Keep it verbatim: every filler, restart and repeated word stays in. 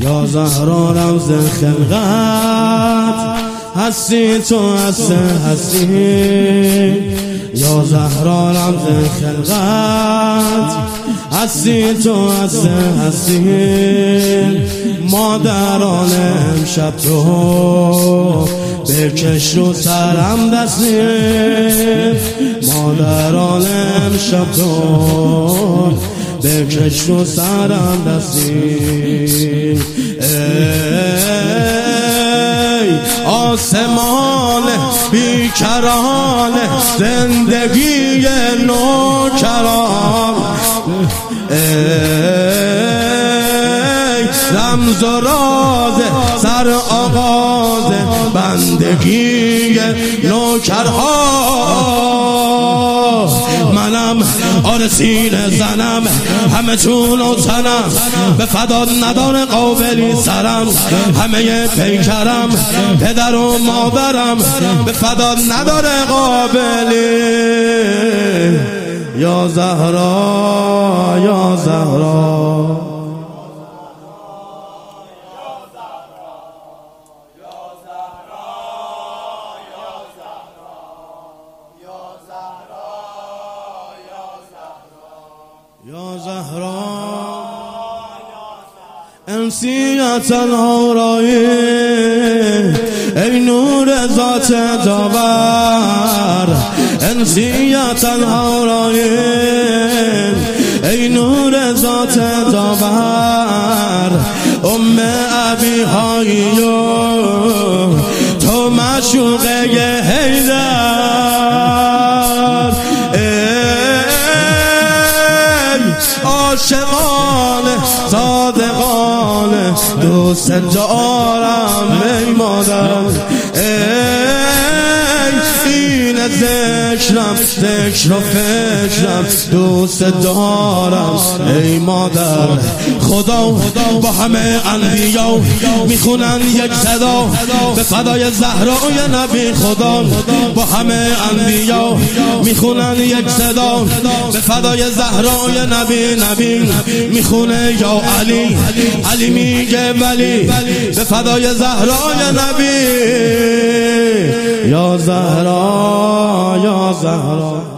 یا زهرا رمز خلقت هستی تو هستی هستی یا زهرا رمز خلقت هستی تو هستی هستی مادران امشب تو بکش رو سرم دستی مادران امشب تو بکش رو سرم دستی آسمان بیکران زندگی نوکران ای رمز و راز سر آغاز بندگی نوکرها منم آرسین زنم همه چون و تنم به فدا ندار قابلی سرم همه پیکرم پدر و مادرم به فدا ندار قابلی یا زهرا یا زهرا یا زهرا انسیت الهورایی ای نور ذات داور انسیت الهورایی ای نور ذات داور ام ابی هایی تو معشوقه حیدر عاشقانه صادقانه دوست دارم ای مادرم این ذکرم ذکر و فکرم دوست دارم ای مادر خدا با همه انبیا میخونن یک صدا به فدای زهرای نبی خدا با همه انبیا میخونن یک صدا به فدای زهرای نبی نبی میخونه یا علی علی میگه ولی به فدای زهرای نبی یا زهرا یا زهرا